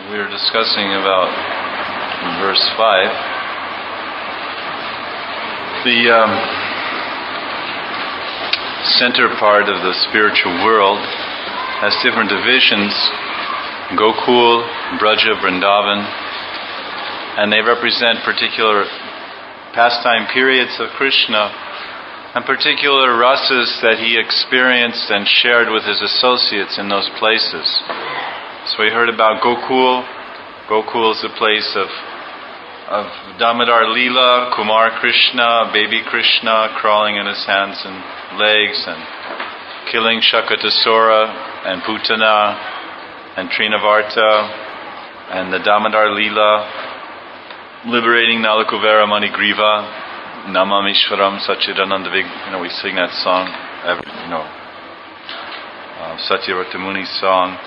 We were discussing about verse 5. The center part of the spiritual world has different divisions: Gokul, Braja, Vrindavan, and they represent particular pastime periods of Krishna and particular rasas that he experienced and shared with his associates in those places. So we heard about Gokul. Gokul is the place of Damodar Leela, Kumar Krishna, baby Krishna crawling in his hands and legs and killing Shakatasura and Putana and Trinavarta, and the Damodar Leela, liberating Nalakuvera Manigriva, Namamishwaram Satchidananda Vig. We sing that song, Satyavrata Muni's song.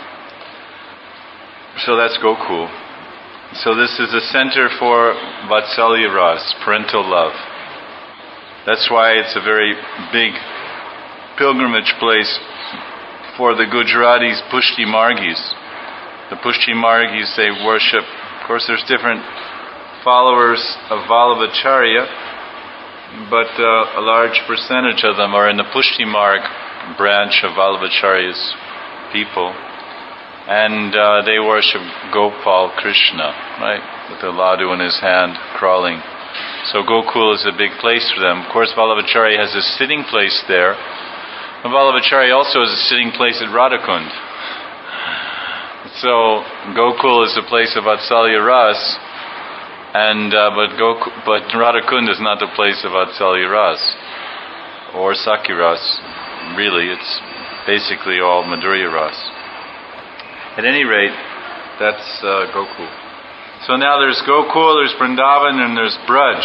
So that's Gokul. So this is the center for Vatsalya Ras, parental love. That's why it's a very big pilgrimage place for the Gujaratis, Pushti Margis. The Pushti Margis, they worship, of course there's different followers of Vallabhacharya, but a large percentage of them are in the Pushti Marg branch of Vallabhacharya's people. And they worship Gopal Krishna, right? With the Ladu in his hand, crawling. So Gokul is a big place for them. Of course, Vallabhacharya has a sitting place there. And Vallabhacharya also has a sitting place at Radhakund. So Gokul is the place of Vatsalya Ras, and but Radhakund is not the place of Vatsalya Ras or Sakya Ras. Really, it's basically all Madhurya Ras. At any rate, that's Gokul. So now there's Gokul, there's Vrindavan, and there's Braj.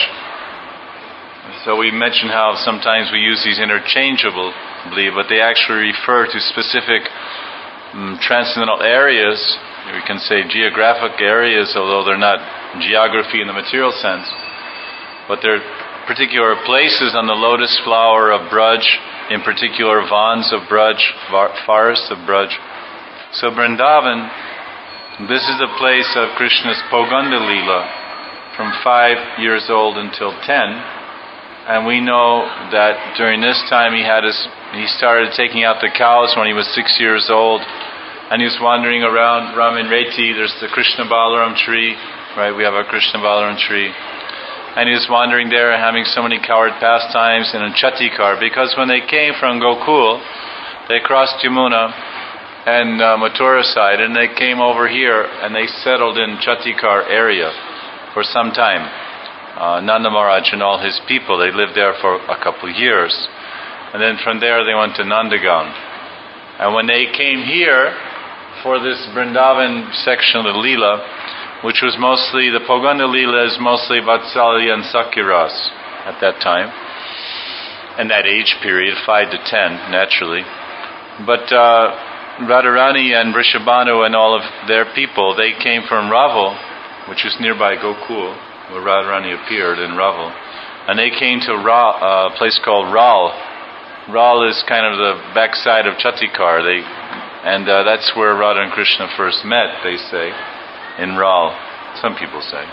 So we mentioned how sometimes we use these interchangeably, but they actually refer to specific transcendental areas. We can say geographic areas, although they're not geography in the material sense. But they're particular places on the lotus flower of Braj, in particular Vans of Braj, forests of Braj. So Vrindavan, this is the place of Krishna's Poganda Leela from 5 years old until 10. And we know that during this time he started taking out the cows when he was 6 years old. And he was wandering around Ramin Reti. There's the Krishna Balaram tree, right? We have our Krishna Balaram tree. And he was wandering there having so many coward pastimes in a Chatikar, because when they came from Gokul, they crossed Yamuna and Mathura side, and they came over here and they settled in Chatikar area for some time. Nanda Maharaj and all his people, they lived there for a couple of years. And then from there they went to Nandagaon. And when they came here for this Vrindavan section of the Leela, which was mostly, the Poganda Leela is mostly Vatsalya and Sakya Ras at that time, and that age period, 5 to 10, naturally. But Radharani and Vrishabhanu and all of their people, they came from Raval, which is nearby Gokul, where Radharani appeared in Raval. And they came to a place called Ral. Ral is kind of the backside of Chatikar. That's where Radha and Krishna first met, they say, in Ral. Some people say.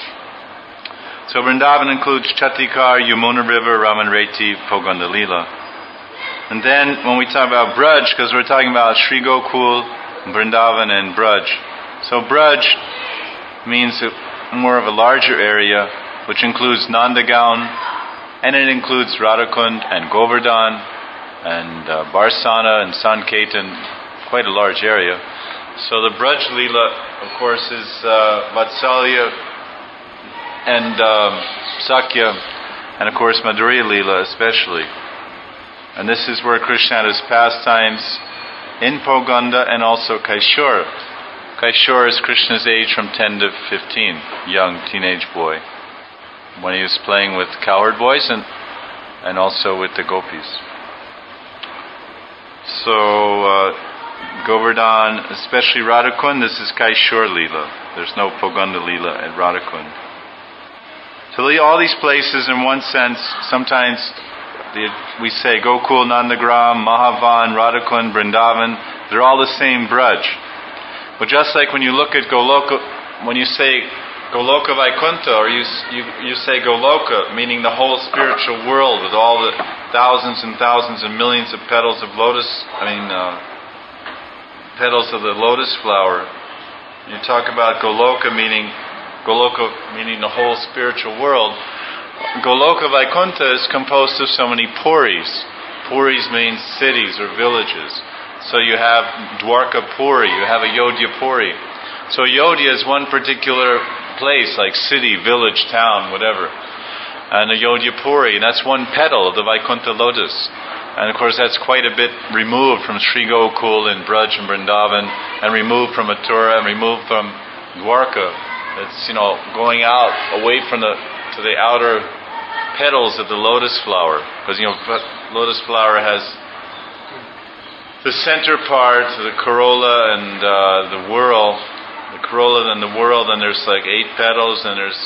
So Vrindavan includes Chatikar, Yamuna River, Raman Reti, Poganda Leela. And then when we talk about Braj, because we're talking about Sri Gokul, Vrindavan, and Braj. So Braj means more of a larger area, which includes Nandagaon, and it includes Radhakund and Govardhan and Barsana and Sanketan, quite a large area. So the Braj Leela, of course, is Vatsalya and Sakya, and of course Madhurya Leela especially. And this is where Krishna had his pastimes in Poganda and also Kaishora. Kaishora is Krishna's age from 10 to 15, young teenage boy, when he was playing with cowherd boys and also with the gopis. So Govardhan, especially Radhakund, this is Kaishora Leela. There's no Poganda Leela at Radhakund. So all these places, in one sense, sometimes we say Gokul, Nandagram, Mahavan, Radhakund, Vrindavan, they're all the same Braj. But just like when you look at Goloka, when you say Goloka Vaikuntha, or you say Goloka, meaning the whole spiritual world with all the thousands and thousands and millions of petals of petals of the lotus flower. You talk about Goloka meaning the whole spiritual world. Goloka Vaikuntha is composed of so many puris. Puris means cities or villages. So you have Dwarka Puri, you have Ayodhya Puri. So Ayodhya is one particular place, like city, village, town, whatever. And Ayodhya Puri, and that's one petal of the Vaikuntha lotus. And of course that's quite a bit removed from Sri Gokul and Braj and Vrindavan, and removed from Mathura, and removed from Dwarka. It's, going out, away from to the outer petals of the lotus flower. Because, lotus flower has the center part, the corolla and the whorl. The corolla and the whorl, then there's like 8 petals, and there's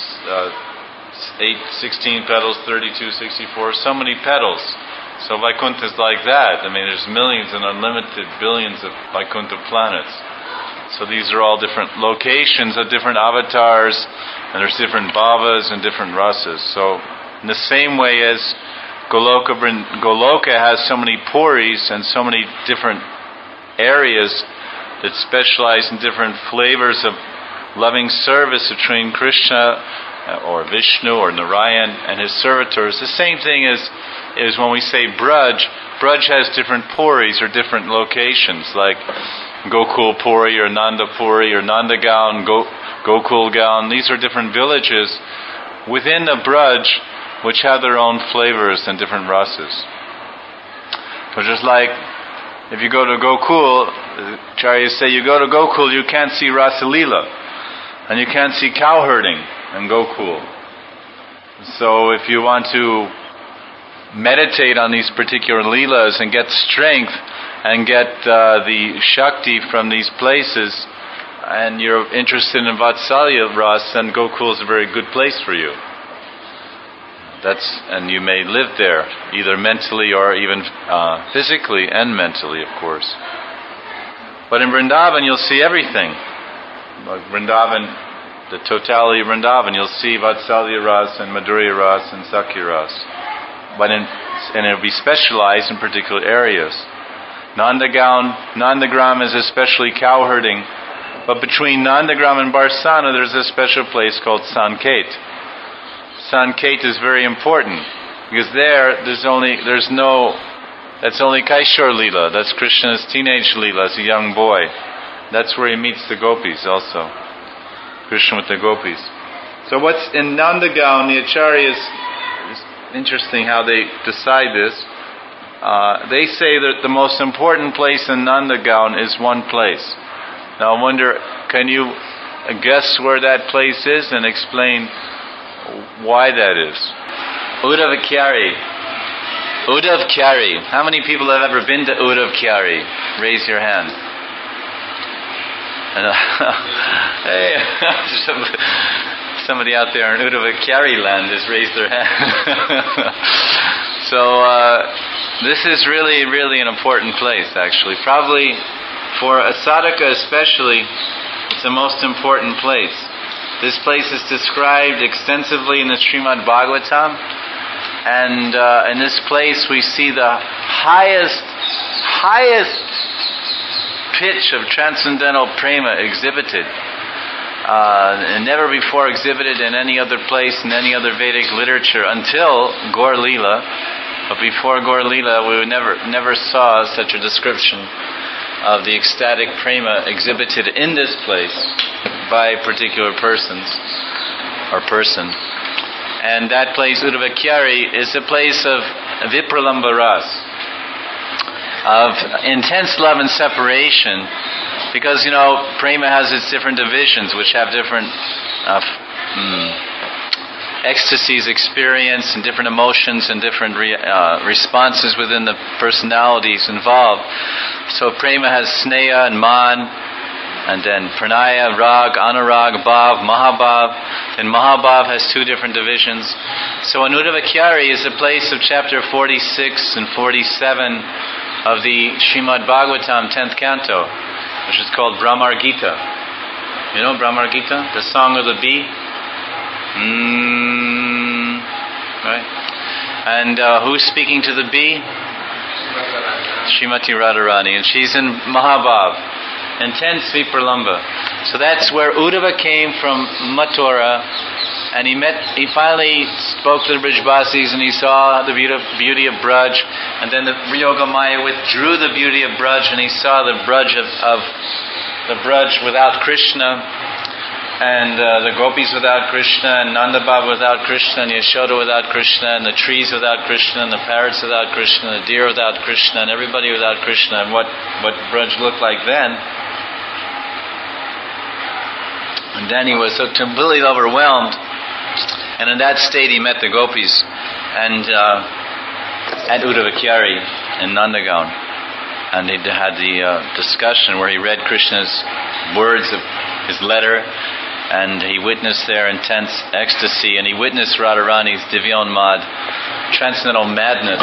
16 petals, 32, 64, so many petals. So Vaikuntha is like that. There's millions and unlimited billions of Vaikuntha planets. So these are all different locations of different avatars, and there's different bhavas and different rasas. So in the same way as Goloka has so many puris and so many different areas that specialize in different flavors of loving service between Krishna or Vishnu or Narayan and his servitors. The same thing is when we say Braj. Braj has different puris or different locations, like Gokul Puri or Nanda Puri or Nandagaon, Gokul Gaon. These are different villages within the Braj which have their own flavors and different rasas. So just like if you go to Gokul, Acharyas say you go to Gokul, you can't see Rasa Leela, and you can't see cow herding in Gokul. So if you want to meditate on these particular Leelas and get strength and get the Shakti from these places, and you're interested in Vatsalya Ras, then Gokul is a very good place for you. And you may live there, either mentally or even physically and mentally, of course. But in Vrindavan, you'll see everything. Like Vrindavan, the totality of Vrindavan, you'll see Vatsalya Ras and Madhurya Ras and Sakya Ras. And it'll be specialized in particular areas. Nandagram is especially cow herding, but between Nandagram and Barsana, there's a special place called Sanket. Sanket is very important because that's only Kaishor Leela. That's Krishna's teenage Leela as a young boy. That's where he meets the gopis also. Krishna with the gopis. So what's in Nandagaon, the Acharyas, it's interesting how they decide this. They say that the most important place in Nandagaon is one place. Now I wonder, can you guess where that place is and explain why that is? Uddhav Kyari. Uddhav Kyari. How many people have ever been to Uddhav Kyari? Raise your hand. Hey, somebody out there in Uddhav Kyari land has raised their hand. So this is really, really an important place, actually. Probably for a sadhaka especially, it's the most important place. This place is described extensively in the Srimad Bhagavatam, and in this place we see the highest pitch of transcendental prema exhibited, and never before exhibited in any other place in any other Vedic literature until Gaur Leela. But before Gaur Leela, we never saw such a description of the ecstatic prema exhibited in this place by particular persons or person. And that place, Uddhava Kyari, is a place of Vipralamba Ras, of intense love and separation, because prema has its different divisions which have different ecstasies experienced and different emotions and different responses within the personalities involved. So prema has sneha and man, and then pranaya, rag, anurag, bhav, mahabhav. And mahabhav has 2 different divisions. So Uddhava Kyari is a place of chapter 46 and 47 of the Srimad Bhagavatam 10th canto. which is called Brahmar Gita. You know Brahmar Gita? The song of the bee? Right? And who's speaking to the bee? Srimati Radharani. And she's in Mahabhav, intense Vipralamba. So that's where Uddhava came from Mathura, and he finally spoke to the Brijvasis, and he saw the beauty of Braj, and then the Yogamaya withdrew the beauty of Braj, and he saw the Braj the Braj without Krishna, and the gopis without Krishna, and Nanda Baba without Krishna, and Yashoda without Krishna, and the trees without Krishna, and the parrots without Krishna, and the deer without Krishna, and everybody without Krishna, and what Braj looked like then. And then he was so completely overwhelmed, and in that state he met the gopis, and at Uddhavakyari in Nandagaon, and they had the discussion where he read Krishna's words of his letter, and he witnessed their intense ecstasy, and he witnessed Radharani's Divyonmad, transcendental madness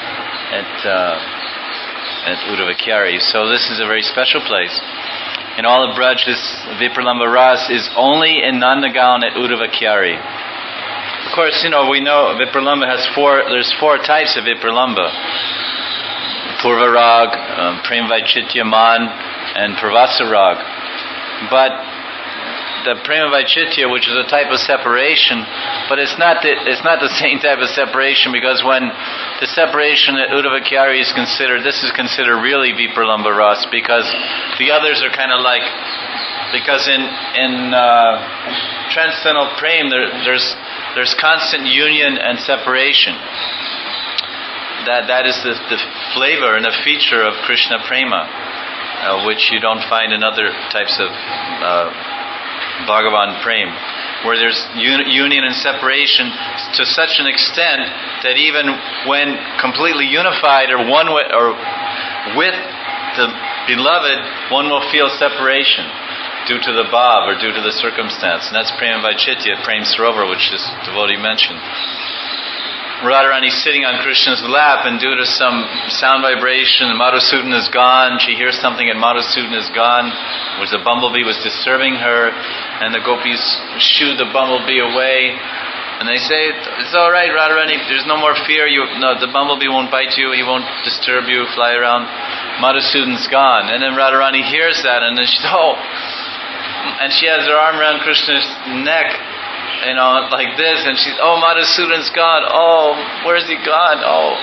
at Uddhavakyari. So this is a very special place. In all of Braj, this Vipralamba Ras is only in Nandagaon at Uddhavakyari. Of course, we know Vipralamba there's four types of Vipralamba. Purvarag, Premvaichityaman, and Pravasarag. But the Premvaichitya, which is a type of separation, but it's not the same type of separation, because when the separation at Uddhavakyari is considered, this is considered really Vipralamba Ras, because the others are kind of like, because in transcendental prem there's constant union and separation. That is the flavor and the feature of Krishna Prema, which you don't find in other types of Bhagavan Prem, where there's union and separation to such an extent that even when completely unified or one or with the beloved, one will feel separation due to the bhav or due to the circumstance. And that's Prema Vaichitya, Prem Sarovar, which this devotee mentioned. Radharani sitting on Krishna's lap, and due to some sound vibration, Madhusudan is gone. She hears something, and Madhusudan is gone. It was a bumblebee was disturbing her, and the gopis shooed the bumblebee away. And they say, "It's all right, Radharani. There's no more fear. The bumblebee won't bite you. He won't disturb you. Fly around. Madhusudan's gone." And then Radharani hears that, and then and she has her arm around Krishna's neck, like this, and she's, Madhusudan's gone. Where's he gone?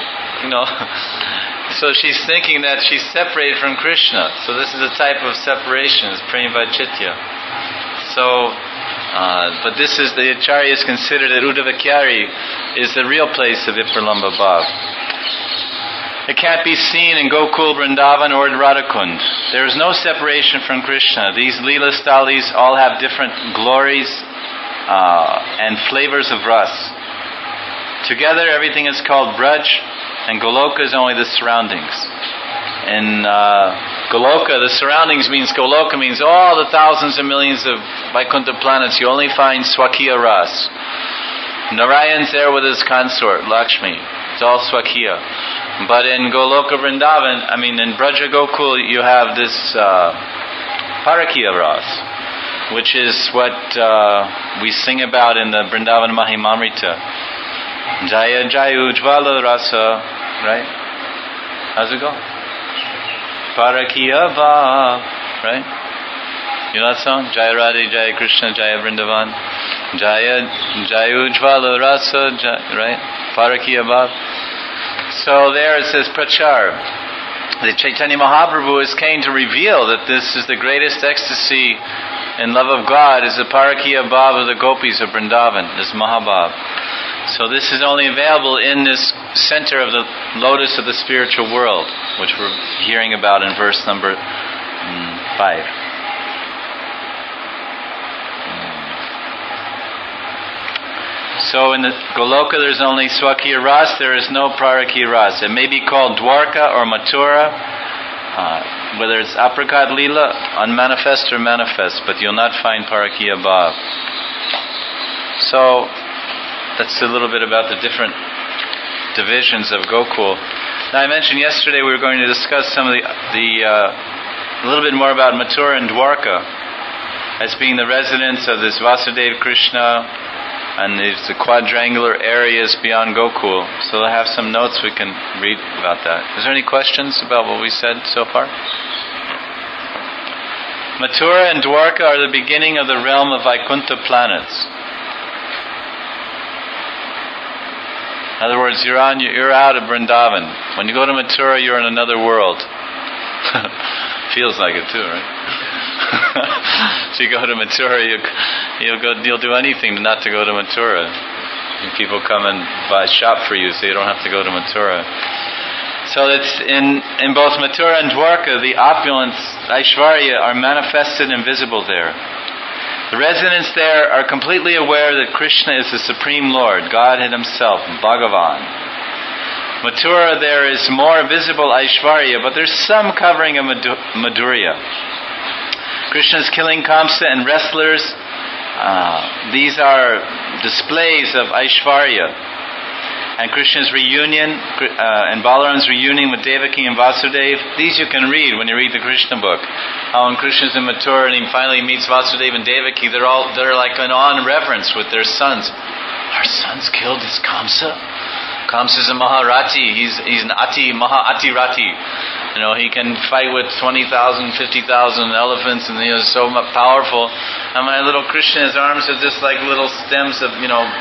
So she's thinking that she's separated from Krishna. So this is a type of separation, it's Prem Vaichitya. So, but this is, the Acharya is considered that Uddhavakyari is the real place of Vipralamba Bhav. It can't be seen in Gokul, Vrindavan, or Radhakund. There is no separation from Krishna. These Leela Stalis all have different glories and flavors of ras. Together, everything is called Braj, and Goloka is only the surroundings. In Goloka, the surroundings means Goloka means all the thousands and millions of Vaikuntha planets. You only find Swakiya ras. Narayan's there with his consort, Lakshmi. It's all Swakiya. But in Goloka Vrindavan, in Braja Gokul, you have this Parakiya ras, which is what we sing about in the Vrindavan Mahimamrita. Jaya Jaya Ujvala Rasa, right? How's it go? Parakiya Bhav, right? You know that song? Jaya Radhe, Jaya Krishna, Jaya Vrindavan. Jaya Jaya Ujvala Rasa, right? Parakiya Bhav. So there it says Prachar. The Chaitanya Mahaprabhu is came to reveal that this is the greatest ecstasy in love of God, is the Parakiya Bhav of the gopis of Vrindavan, this Mahabhav. So this is only available in this center of the lotus of the spiritual world, which we're hearing about in verse number 5. So in the Goloka there's only Swakiya Ras, there is no Parakiya Ras. It may be called Dwarka or Mathura, whether it's Apricot Leela, unmanifest or manifest, but you'll not find Parakiya Bhav. So that's a little bit about the different divisions of Gokul. Now I mentioned yesterday we were going to discuss some of the a little bit more about Mathura and Dwarka as being the residence of this Vasudeva Krishna, and it's the quadrangular areas beyond Gokul. So I'll have some notes we can read about that. Is there any questions about what we said so far? Mathura and Dwarka are the beginning of the realm of Vaikuntha planets. In other words, you're out of Vrindavan. When you go to Mathura, you're in another world. Feels like it too, right? So you go to Mathura, you'll do anything not to go to Mathura. And people come and shop for you, so you don't have to go to Mathura. So it's in both Mathura and Dwarka, the opulence, Aishvarya, are manifested and visible there. The residents there are completely aware that Krishna is the Supreme Lord, Godhead Himself, Bhagavan. Mathura, there is more visible Aishvarya, but there's some covering of Madhurya. Krishna is killing Kamsa and wrestlers. These are displays of Aishvarya. And Krishna's reunion, and Balaram's reunion with Devaki and Vasudeva, these you can read when you read the Krishna book. How when Krishna's in Mathura and he finally meets Vasudeva and Devaki, they're like in awe and reverence with their sons. Our sons killed this Kamsa? Kamsa's a Maharati, he's an Maha-Ati Rati. You know, he can fight with 20,000, 50,000 elephants, and he is so powerful. And my little Krishna, his arms are just like little stems of,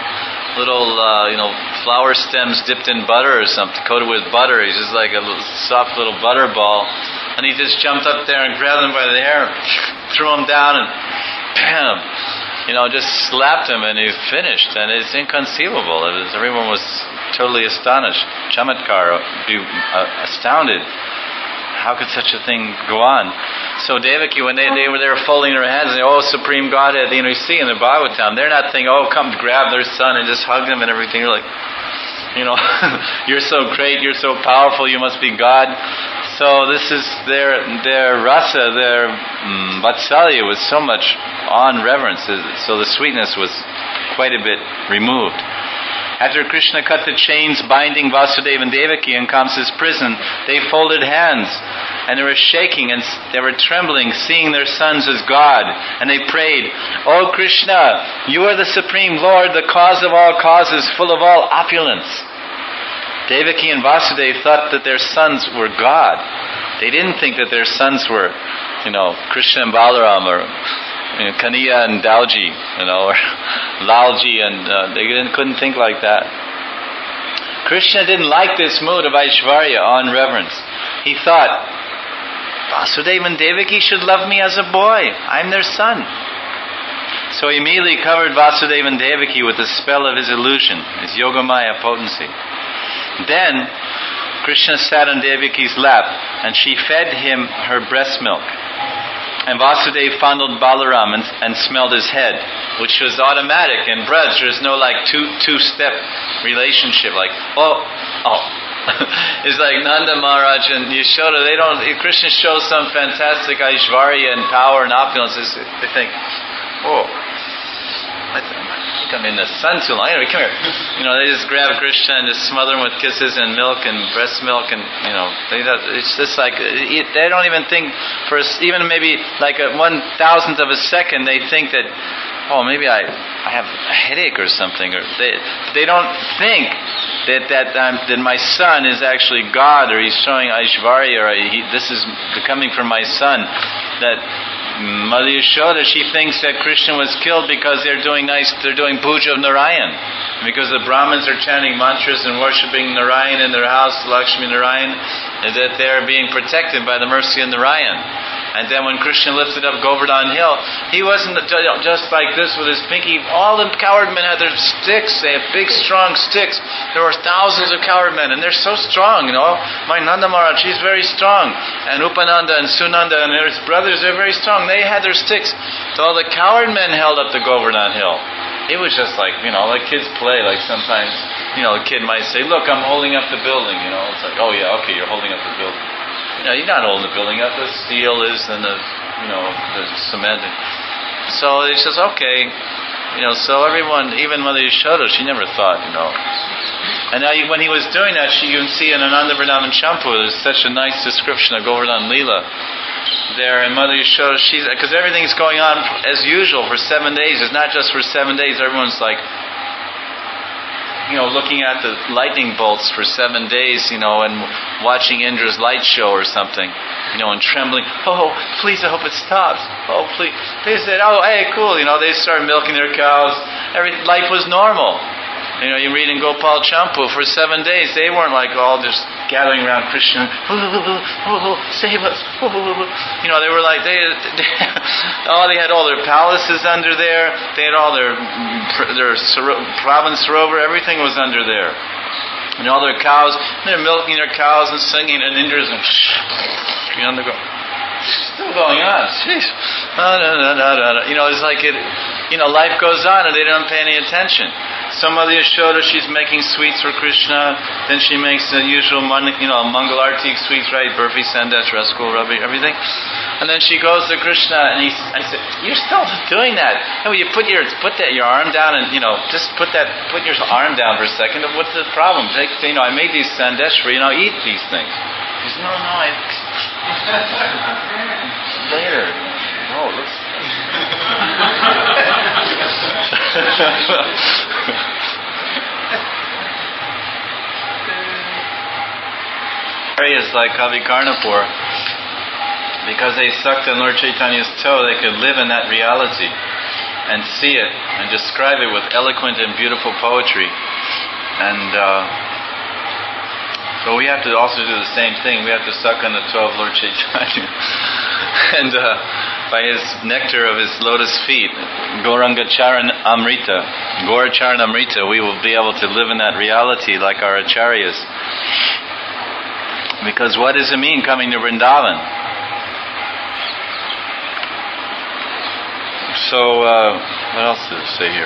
flower stems dipped in butter or something, coated with butter. He's just like a soft little butter ball. And he just jumped up there and grabbed him by the hair, threw him down, and bam! Just slapped him, and he finished. And it's inconceivable. Everyone was totally astonished. Chamatkar, astounded. How could such a thing go on? So Devaki, when they were there folding their hands, and Supreme Godhead, you see in the Bhagavatam, they're not thinking, come grab their son and just hug them and everything. You're like, you're so great, you're so powerful, you must be God. So this is their rasa, their vatsalya was so much awe and reverence, so the sweetness was quite a bit removed. After Krishna cut the chains binding Vasudeva and Devaki in Kamsa's prison, they folded hands, and they were shaking and they were trembling, seeing their sons as God. And they prayed, "O Krishna, you are the Supreme Lord, the cause of all causes, full of all opulence." Devaki and Vasudeva thought that their sons were God. They didn't think that their sons were, Krishna and Balaram, or Kaniya and Dauji, or Lalji, and they couldn't think like that. Krishna didn't like this mood of Aishvarya, awe and reverence. He thought, Vasudeva and Devaki should love me as a boy. I'm their son. So he immediately covered Vasudeva and Devaki with the spell of his illusion, his Yogamaya potency. Then Krishna sat on Devaki's lap, and she fed him her breast milk. And Vasudeva fondled Balaram and smelled his head, which was automatic. In Braj, there's no two-step relationship. It's like Nanda Maharaj and Yashoda. Krishna shows some fantastic Aishvarya and power and opulence. They think, I think I'm in the sun too long. Anyway, come here. They just grab Krishna and just smother him with kisses and milk and breast milk, and it's just like they don't even think for even maybe like a 1,000th of a second. They think that maybe I have a headache or something, or they don't think that my son is actually God, or he's showing Aishvarya, or this is coming from my son. That Mother Yashoda, she thinks that Krishna was killed because they're doing puja of Narayan. Because the Brahmins are chanting mantras and worshipping Narayan in their house, Lakshmi Narayan, and that they're being protected by the mercy of Narayan. And then when Krishna lifted up Govardhan Hill, he wasn't just like this with his pinky. All the coward men had their sticks. They had big, strong sticks. There were thousands of coward men, and they're so strong, My Nanda Maharaj, he's very strong. And Upananda and Sunanda and his brothers, they're very strong. They had their sticks. So all the coward men held up the Govardhan Hill. It was just like, like kids play. Like sometimes, a kid might say, "Look, I'm holding up the building." It's like, "Oh yeah, okay, you're holding up the building." You're not holding the building up. The steel is, and the cement. So he says, okay. So everyone, even Mother Yashoda, she never thought, And now when he was doing that, you can see in Ananda Vrindavan Champu, there's such a nice description of Govardhan Leela. there, and Mother Yashoda, because everything's going on as usual for 7 days. It's not just for 7 days. Everyone's like, looking at the lightning bolts for 7 days, and watching Indra's light show or something, and trembling. Oh, please, I hope it stops. Oh, please. They said, oh, hey, cool. They started milking their cows. Life was normal. You read in Gopal Champu, for 7 days, they weren't like all just gathering around Krishna. Save us. They were like, they had all their palaces under there. They had all their province rover. Everything was under there. And all their cows, they're milking their cows and singing, and Indra's and they go, still going on. Jeez. It's like life goes on and they don't pay any attention. So Mother Yashoda, she's making sweets for Krishna. Then she makes the usual, Mangal Arti sweets, right? Burfi, sandesh, rascal, rubbi, everything. And then she goes to Krishna, and I said, "You're still doing that? You put your arm down, and just put your arm down for a second. What's the problem? I made these sandesh for you. Eat these things." He said, "No, later. Oh, looks." Areas like Kavi Karnapur, because they sucked on Lord Chaitanya's toe, they could live in that reality and see it and describe it with eloquent and beautiful poetry. And so we have to also do the same thing. We have to suck on the toe of Lord Chaitanya. And by his nectar of his lotus feet, Gauranga Charan Amrita, Gaura Charan Amrita, we will be able to live in that reality like our acharyas. Because what does it mean coming to Vrindavan? So, what else does it say here?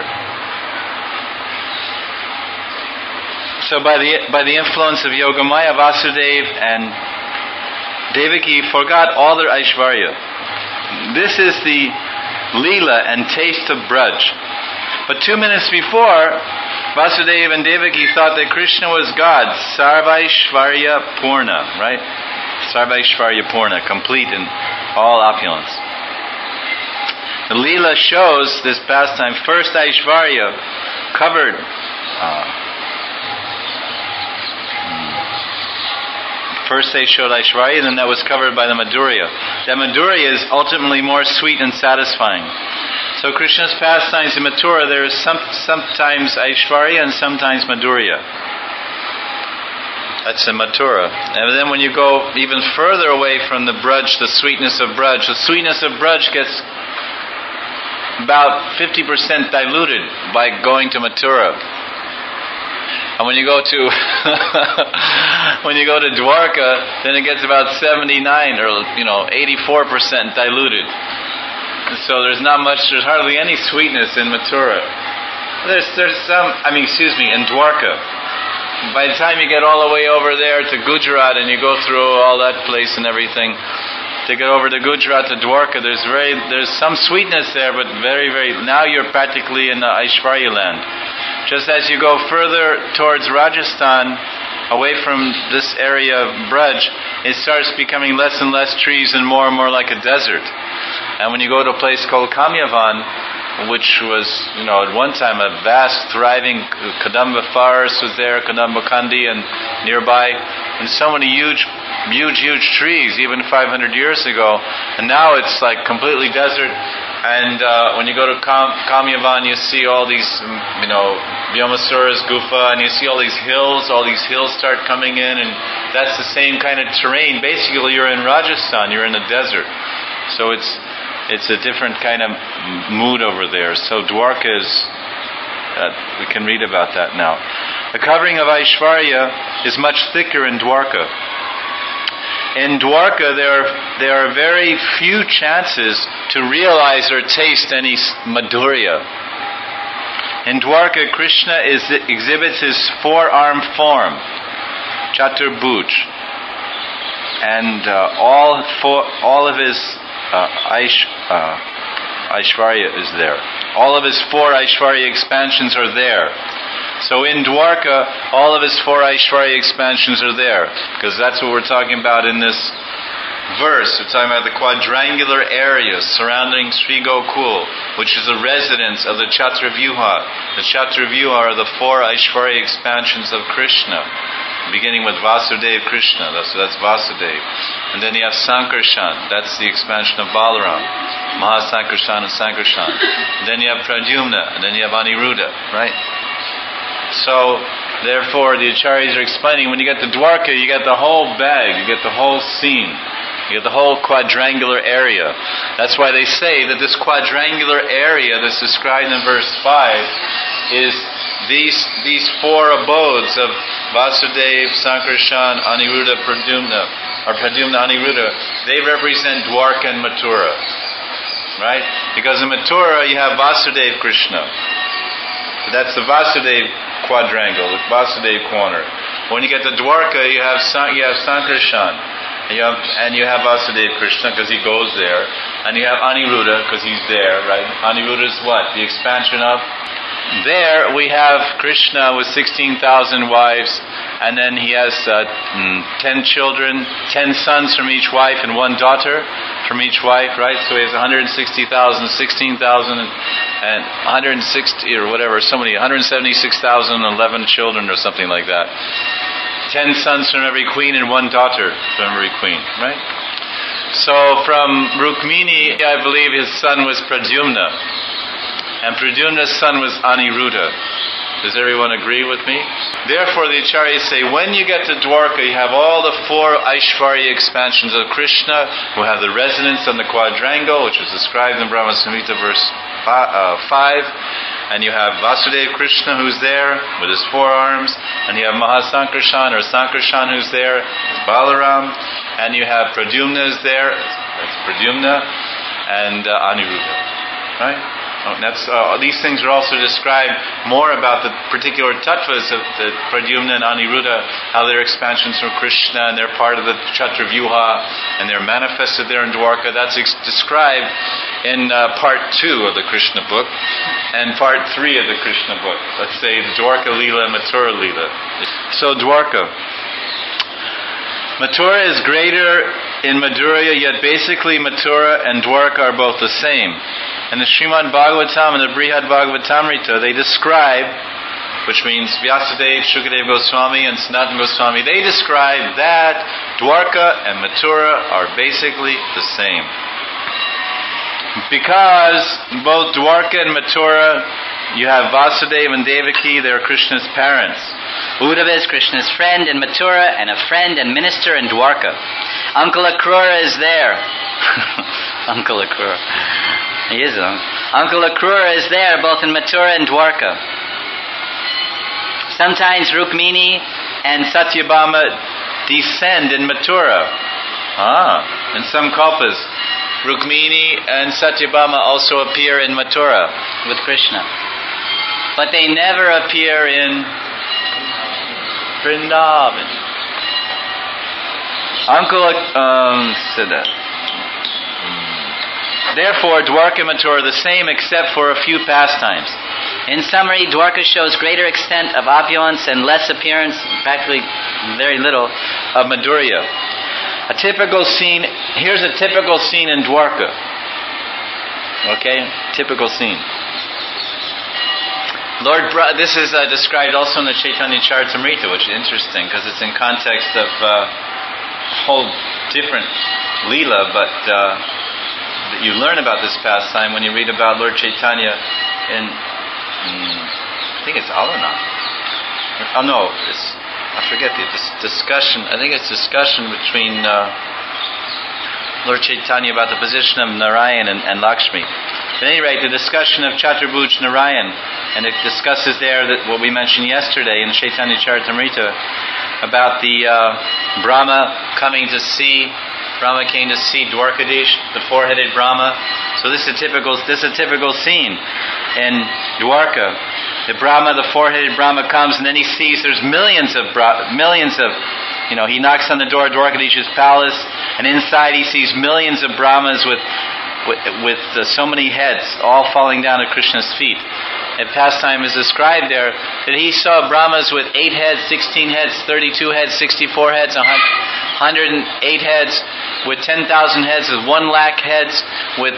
So by the influence of Yogamaya, Vasudeva and Devaki forgot all their Aishvarya. This is the Leela and taste of Braj. But 2 minutes before, Vasudeva and Devaki thought that Krishna was God, Sarvaishvarya Purna, right? Sarvaishvarya Purna, complete in all opulence. The Leela shows this pastime. First Aishvarya covered first they showed Aishvarya, then that was covered by the Madhurya. That Madhurya is ultimately more sweet and satisfying. So Krishna's pastimes in Mathura, there is sometimes Aishvarya and sometimes Madhurya. That's in Mathura. And then when you go even further away from the Braj, the sweetness of Braj gets about 50% diluted by going to Mathura. And when you go to Dwarka, then it gets about 79 or 84% diluted. And so there's hardly any sweetness in Mathura. There's some, in Dwarka. By the time you get all the way over there to Gujarat and you go through all that place and everything, to get over to Gujarat to Dwarka, there's some sweetness there, but very, very, now you're practically in the Aishvarya land. Just as you go further towards Rajasthan, away from this area of Braj, it starts becoming less and less trees and more like a desert. And when you go to a place called Kamyavan, which was, at one time a vast, thriving Kadamba forest was there, Kadamba Kandi and nearby, and so many huge trees, even 500 years ago. And now it's like completely desert. And when you go to Kamyavan, you see all these, Vyomasura's Gufa, and you see all these hills start coming in, and that's the same kind of terrain. Basically, you're in Rajasthan, you're in the desert. So it's a different kind of mood over there. So Dwarka is, we can read about that now. The covering of Aishvarya is much thicker in Dwarka. In Dwarka, there are very few chances to realize or taste any Madhurya. In Dwarka, Krishna exhibits his four-armed form, Chaturbhuj, and all of his Aishvarya is there. All of his four Aishvarya expansions are there. So in Dwarka, all of his four Aishvarya expansions are there, because that's what we're talking about in this verse, we're talking about the quadrangular area surrounding Sri Gokul, which is the residence of the Chaturvyuha. The Chaturvyuha are the 4 Aishvarya expansions of Krishna, beginning with Vasudev Krishna, that's Vasudev. And then you have Sankarshan, that's the expansion of Balaram, Mahasankarshan and Sankarshan. And then you have Pradyumna, and then you have Aniruddha, right? So, therefore, the Acharyas are explaining, when you get to Dwarka, you get the whole bag, you get the whole scene. You get the whole quadrangular area. That's why they say that this quadrangular area that's described in verse 5 is these 4 abodes of Vasudev, Sankarshan, Aniruddha, Pradyumna, or Pradyumna, Aniruddha. They represent Dwarka and Mathura. Right? Because in Mathura you have Vasudev Krishna. That's the Vasudev quadrangle, the Vasudev corner. When you get to Dwarka, you have Sankarshan. And you have Vasudev Krishna because he goes there. And you have Aniruddha because he's there, right? Aniruddha is what? The expansion of? There we have Krishna with 16,000 wives. And then he has 10 children, 10 sons from each wife and 1 daughter from each wife, right? So he has 160,000, 16,000 and 160 or whatever, 176,011 children or something like that. 10 sons from every queen and 1 daughter from every queen, right? So from Rukmini, I believe his son was Pradyumna. And Pradyumna's son was Aniruddha. Does everyone agree with me? Therefore the Acharyas say, when you get to Dwarka, you have all the 4 Aishvarya expansions of Krishna, who have the residence on the quadrangle, which is described in Brahma Samhita verse 5. And you have Vasudev Krishna who's there with his 4 arms. And you have Mahasankarshan or Sankarshan who's there, it's Balaram. And you have Pradyumna is there, that's Pradyumna, and Aniruddha. Right? These things are also described more about the particular tattvas of the Pradyumna and Aniruddha, how they're expansions from Krishna and they're part of the Chaturvyuha and they're manifested there in Dwarka. That's described in part 2 of the Krishna book and part 3 of the Krishna book. Let's say Dwarka Leela and Mathura Leela. So Dwarka. Mathura is greater in Madhurya, yet basically Mathura and Dwarka are both the same. In the Srimad Bhagavatam and the Brihad Bhagavatamrita, they describe, which means Vyasadeva, Shukadeva Goswami, and Sanatana Goswami, they describe that Dwarka and Mathura are basically the same. Because both Dwarka and Mathura, you have Vasudeva and Devaki, they are Krishna's parents. Uddhava is Krishna's friend in Mathura and a friend and minister in Dwarka. Uncle Akrura is there. Uncle Akrura. He is Uncle Akrura is there both in Mathura and Dwarka. Sometimes Rukmini and Satyabhama descend in Mathura. In some kalpas, Rukmini and Satyabhama also appear in Mathura with Krishna. But they never appear in Vrindavan. Said that. Therefore, Dwarka and Mathura are the same except for a few pastimes. In summary, Dwarka shows greater extent of opulence and less appearance, practically very little, of Madhurya. Here's a typical scene in Dwarka. Okay? Typical scene. This is described also in the Chaitanya Charitamrita, which is interesting because it's in context of a whole different Leela, but you learn about this pastime when you read about Lord Chaitanya in, I think it's Alana. Oh no, I forget the discussion. I think it's discussion between Lord Chaitanya about the position of Narayan and Lakshmi. At any rate, the discussion of Chaturbhuj Narayan, and it discusses there that what we mentioned yesterday in Chaitanya Charitamrita about the Brahma coming to see. Brahma came to see Dwarkadish, the four-headed Brahma. So this is a typical scene in Dwarka. The Brahma, the four-headed Brahma comes, and then he sees there's millions of, he knocks on the door of Dwarkadish's palace, and inside he sees millions of Brahmas with so many heads, all falling down at Krishna's feet. A pastime is described there that he saw Brahmas with 8 heads, 16 heads, 32 heads, 64 heads, 108 heads, with 10,000 heads, with 1 lakh heads, with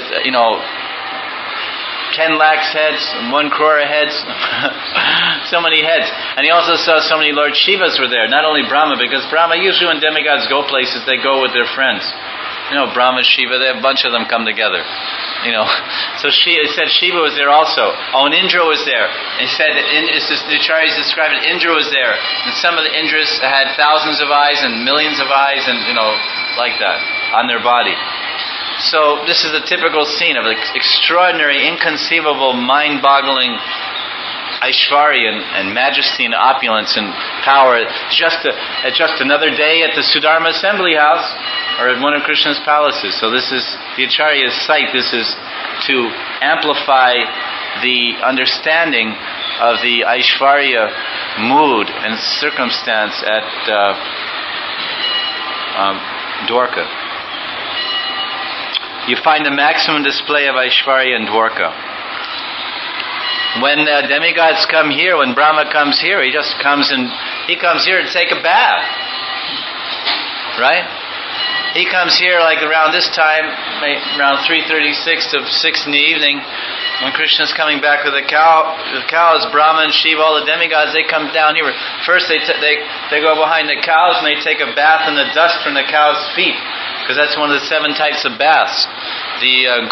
10 lakhs heads, 1 crore heads, so many heads. And he also saw so many Lord Shivas were there, not only Brahma, because Brahma, usually when demigods go places, they go with their friends. Brahma, Shiva, they have a bunch of them come together. So it said Shiva was there also. Oh, and Indra was there. And he said that the Acharyas described it, Indra was there. And some of the Indras had thousands of eyes and millions of eyes and, like that, on their body. So this is a typical scene of extraordinary, inconceivable, mind-boggling Aishvarya and majesty and opulence and power. Just another day at the Sudharma Assembly House or at one of Krishna's palaces. So this is the Acharya's site. This is to amplify the understanding of the Aishvarya mood and circumstance at Dwarka. You find the maximum display of Aishvarya in Dwarka. When demigods come here, when Brahma comes here, he comes here to take a bath. Right? He comes here like around this time, around 3:36 to 6 in the evening, when Krishna's coming back with the cows, Brahma and Shiva, all the demigods, they come down here. First they go behind the cows and they take a bath in the dust from the cows' feet, because that's one of the 7 types of baths. The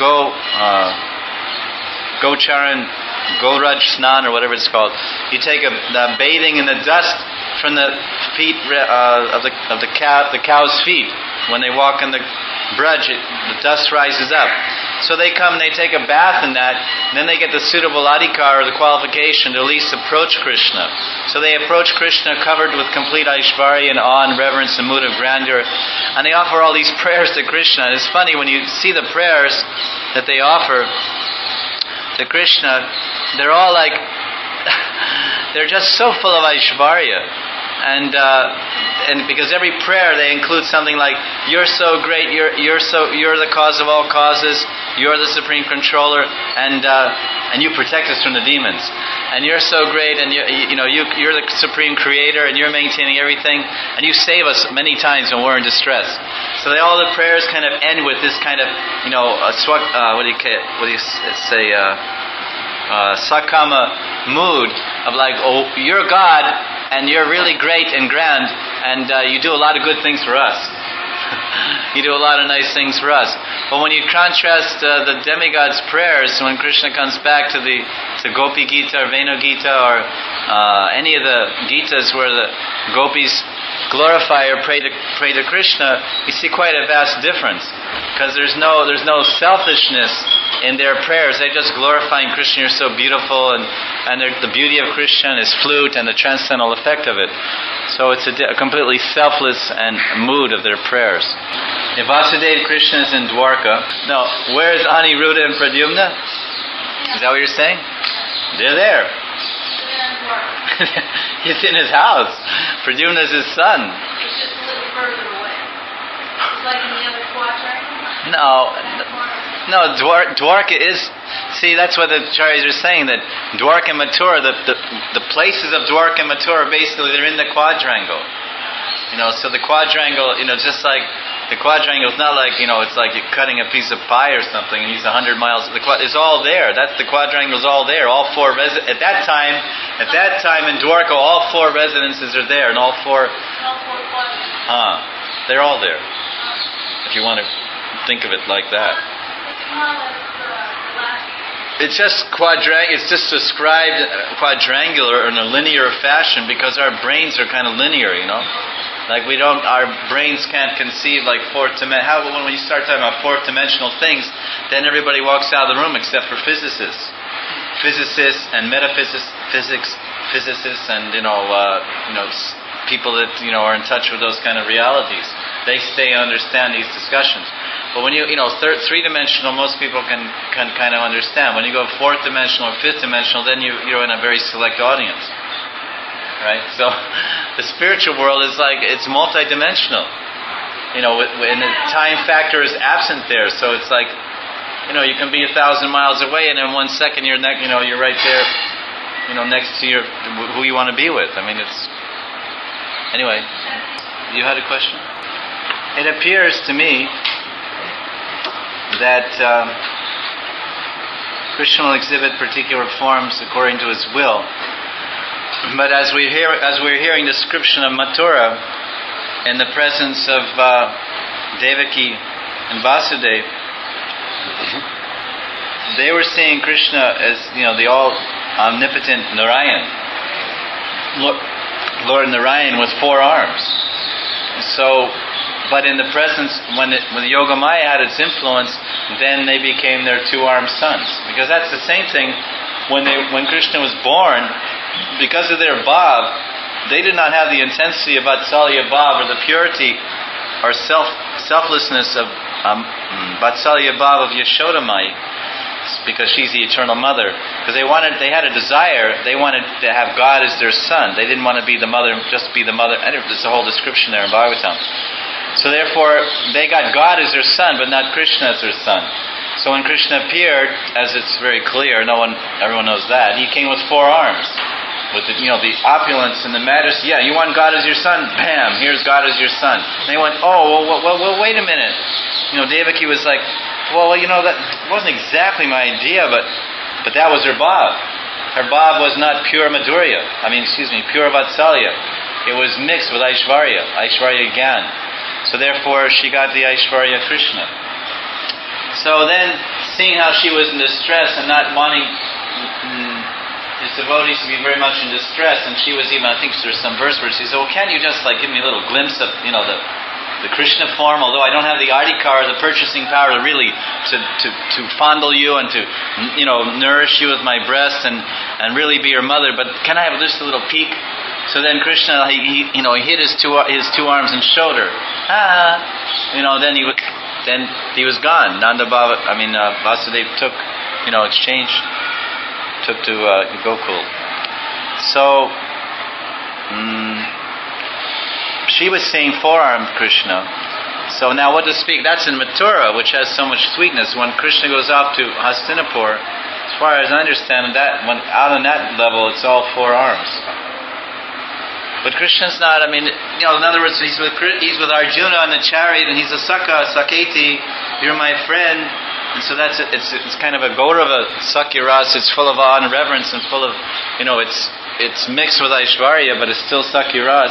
Gocharan, Goraj Snan, or whatever it's called. You take the bathing in the dust from the feet of the cow's feet. When they walk in the brudge, the dust rises up. So they come and they take a bath in that, and then they get the suitable adhikar, or the qualification, to at least approach Krishna. So they approach Krishna covered with complete Aishvarya and awe and reverence and mood of grandeur, and they offer all these prayers to Krishna. And it's funny, when you see the prayers that they offer to Krishna, they're all like, they're just so full of Aishvarya. And because every prayer they include something like, "You're so great, you're the cause of all causes, you're the supreme controller, and you protect us from the demons, and you're so great, and you're the supreme creator, and you're maintaining everything, and you save us many times when we're in distress." So all the prayers kind of end with this kind of sakama mood of like, "Oh, you're God, and you're really great and grand, and you do a lot of good things for us. You do a lot of nice things for us." But when you contrast the demigods' prayers, when Krishna comes back to Gopi Gita or Venu Gita or any of the Gitas where the gopis glorify or pray to Krishna, you see quite a vast difference, because there's no selfishness in their prayers. They're just glorifying Krishna. You're so beautiful, and the beauty of Krishna and his flute and the transcendental effect of it. So it's a completely selfless and mood of their prayers. If Vasudeva Krishna is in Dwarka, no, where is Aniruddha and Pradyumna? Is that what you're saying? They're there. He's in his house. Pradyumna is his son. It's just a little further away. It's like in the other quadrangle? No, Dwarka is... See, that's what the Acharyas are saying, that Dwarka and Mathura, the places of Dwarka and Mathura, basically they're in the quadrangle. So the quadrangle, just like... The quadrangle is not like, it's like you're cutting a piece of pie or something and he's 100 miles... It's all there. The quadrangle is all there. All 4 At that time in Dwarka, all 4 residences are there, and all 4... All 4 quadrants. They're all there. If you want to think of it like that. It's just described quadrangular in a linear fashion because our brains are kind of linear, Like our brains can't conceive like fourth dimension. When you start talking about fourth dimensional things, then everybody walks out of the room except for physicists and physicists, and people that are in touch with those kind of realities. They stay and understand these discussions. But when three-dimensional, most people can kind of understand. When you go fourth dimensional or fifth dimensional, then you're in a very select audience. Right? So the spiritual world is like, it's multidimensional. And the time factor is absent there. So it's like, you can be 1,000 miles away, and in 1 second you're right there, next to who you want to be with. I mean, it's... Anyway, you had a question? it appears to me that Krishna will exhibit particular forms according to his will. But as we're hearing the description of Mathura in the presence of Devaki and Vasudeva, they were seeing Krishna as, the all-omnipotent Narayan, Lord Narayan with 4 arms. So, but in the presence, when the Yogamaya had its influence, then they became their 2-armed sons. Because that's the same thing when Krishna was born. Because of their bhav, they did not have the intensity of Vatsalya bhav, or the purity or selflessness of Vatsalya bhav of Yashoda Mai, because she's the eternal mother. Because they had a desire, they wanted to have God as their son. They didn't want to be the mother, just be the mother. There's a whole description there in Bhagavatam. So therefore, they got God as their son, but not Krishna as their son. So when Krishna appeared, as it's very clear, everyone knows that, he came with 4 arms. With the opulence and the majesty. Yeah, you want God as your son? Bam! Here's God as your son. And they went, well, wait a minute. Devaki was like, that wasn't exactly my idea, but that was her bhav. Her bhav was not pure Madhurya. Pure Vatsalya. It was mixed with Aishvarya Gyan. So therefore, she got the Aishvarya Krishna. So then, seeing how she was in distress and not wanting his devotees to be very much in distress, and she was even, I think there's some verse where she says, can't you just give me a little glimpse of, the Krishna form, although I don't have the adhikar, the purchasing power to really, to fondle you and to, nourish you with my breast and really be your mother, but can I have just a little peek? So then Krishna, he hit his two arms and shoulder. Then he was gone. Vasudeva took, took to Gokul. So she was saying 4-armed Krishna. So now what to speak? That's in Mathura, which has so much sweetness. When Krishna goes off to Hastinapur, as far as I understand that, when out on that level, it's all 4 arms. But Krishna's not. In other words, he's with Arjuna on the chariot, and he's a Saketi. You're my friend. And so that's it. It's kind of a Gaurava Sakya-ras. It's full of awe and reverence, and full of, it's mixed with Aishvarya, but it's still Sakya-ras.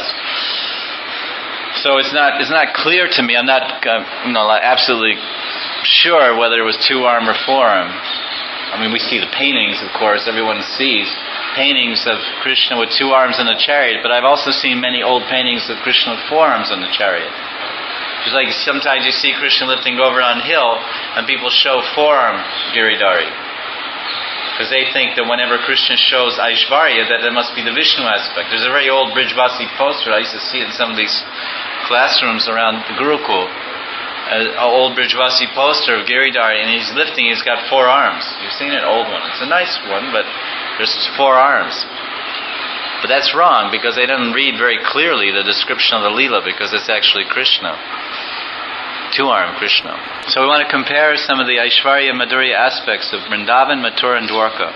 So it's not clear to me. I'm not, absolutely sure whether it was 2-arm or 4-arm. We see the paintings, of course. Everyone sees paintings of Krishna with 2 arms on the chariot, but I've also seen many old paintings of Krishna with 4 arms on the chariot. Just like sometimes you see Krishna lifting over on a hill, and people show 4-arm Giridhari. Because they think that whenever Krishna shows Aishvarya, that it must be the Vishnu aspect. There's a very old Brijvasi poster, I used to see it in some of these classrooms around the Gurukul. An old Brijvasi poster of Giridhari, and he's lifting, he's got 4 arms. You've seen an old one. It's a nice one, but there's 4 arms. But that's wrong, because they didn't read very clearly the description of the Leela, because it's actually Krishna. 2-armed Krishna. So we want to compare some of the Aishvarya Madhurya aspects of Vrindavan, Mathura, and Dwarka.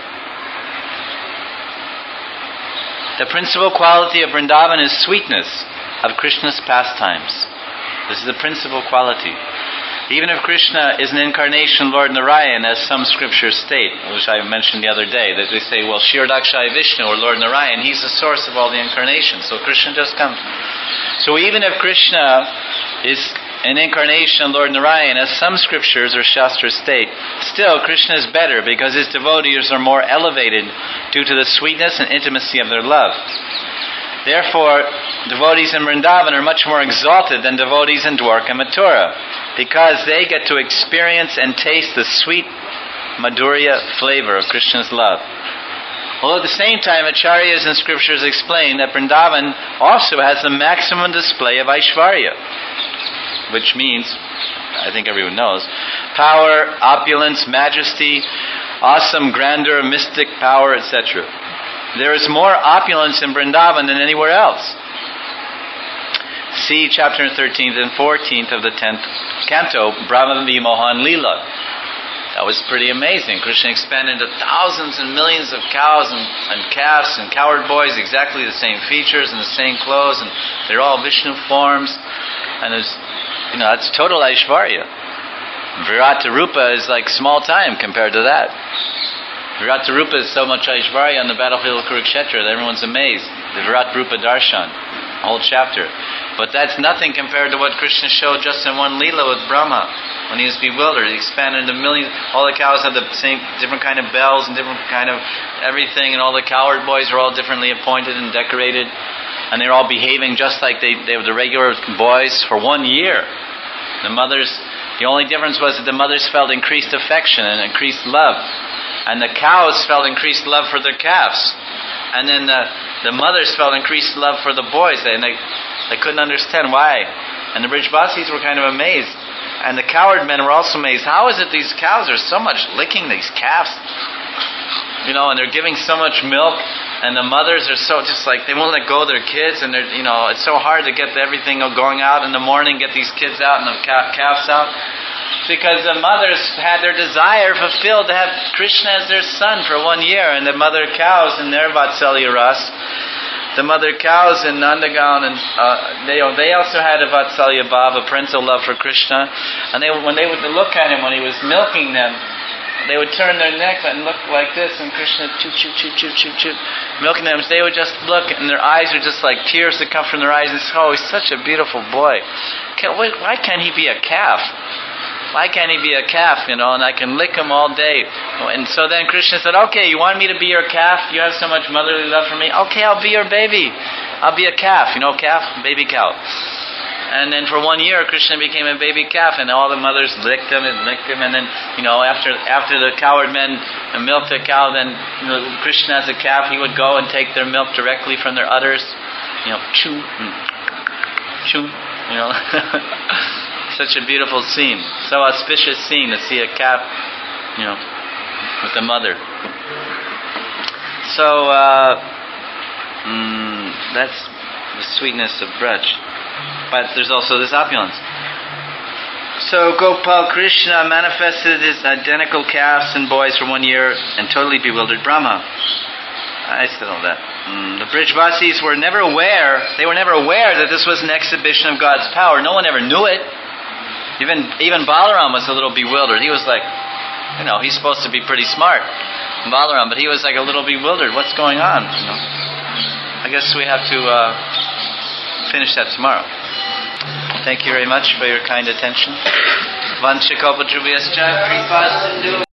The principal quality of Vrindavan is sweetness of Krishna's pastimes. This is the principal quality. Even if Krishna is an incarnation Lord Narayan, as some scriptures state, which I mentioned the other day, that they say, well, Kshirodakshaya Vishnu, or Lord Narayan, he's the source of all the incarnations, so Krishna just comes. So even if Krishna is an incarnation Lord Narayan, as some scriptures or shastras state, still Krishna is better because his devotees are more elevated due to the sweetness and intimacy of their love. Therefore, devotees in Vrindavan are much more exalted than devotees in Dwarka and Mathura, because they get to experience and taste the sweet Madhurya flavor of Krishna's love. Although at the same time, Acharyas and scriptures explain that Vrindavan also has the maximum display of Aishvarya, which means, I think everyone knows, power, opulence, majesty, awesome grandeur, mystic power, etc. There is more opulence in Vrindavan than anywhere else. See chapter 13th and 14th of the 10th canto, Brahma Vimohan Leela. That was pretty amazing. Krishna expanded into thousands and millions of cows and calves and cowherd boys, exactly the same features and the same clothes, and they're all Vishnu forms. And there's that's total Aishvarya. Virata Rupa is like small time compared to that. Virata Rupa is so much Aishvarya on the battlefield of Kurukshetra that everyone's amazed. The Virata Rupa Darshan, a whole chapter. But that's nothing compared to what Krishna showed just in one Leela with Brahma. When he was bewildered, he expanded into millions. All the cows had the same, different kind of bells and different kind of everything, and all the cowherd boys were all differently appointed and decorated. And they were all behaving just like they were the regular boys for 1 year. The only difference was that the mothers felt increased affection and increased love. And the cows felt increased love for their calves. And then the mothers felt increased love for the boys. And they couldn't understand why. And the Brijvasis were kind of amazed. And the cowherd men were also amazed. How is it these cows are so much licking these calves? And they're giving so much milk. And the mothers are so just like, they won't let go of their kids. And they're, it's so hard to get everything going out in the morning, get these kids out and the calves out. Because the mothers had their desire fulfilled to have Krishna as their son for 1 year. And the mother cows in their Vatsalya Ras, the mother cows in Nandagaon, and they also had a Vatsalya Bhava, a parental love for Krishna. And when they would look at him when he was milking them, they would turn their neck and look like this, and Krishna choo, milking them. So they would just look, and their eyes are just like tears that come from their eyes. And say, oh, he's such a beautiful boy. Why can't he be a calf? Why can't he be a calf, and I can lick him all day? And so then Krishna said, okay, you want me to be your calf? You have so much motherly love for me? Okay, I'll be your baby. I'll be a calf. Calf, baby cow. And then for 1 year, Krishna became a baby calf, and all the mothers licked him. And then, after the cowherd men milked the cow, then, Krishna as a calf, he would go and take their milk directly from their udders. Chew, chew, Such a beautiful scene. So auspicious scene to see a calf, with the mother. So, that's the sweetness of Braj. But there's also this opulence. So Gopal Krishna manifested his identical calves and boys for 1 year and totally bewildered Brahma. I said all that. The Brijvasis were never aware. They were never aware that this was an exhibition of God's power. No one ever knew it. Even Balaram was a little bewildered. He was like, he's supposed to be pretty smart, Balaram, but he was like a little bewildered. What's going on? I guess we have to finish that tomorrow. Thank you very much for your kind attention. Vancha kalpatarubhyascha kripa sindhu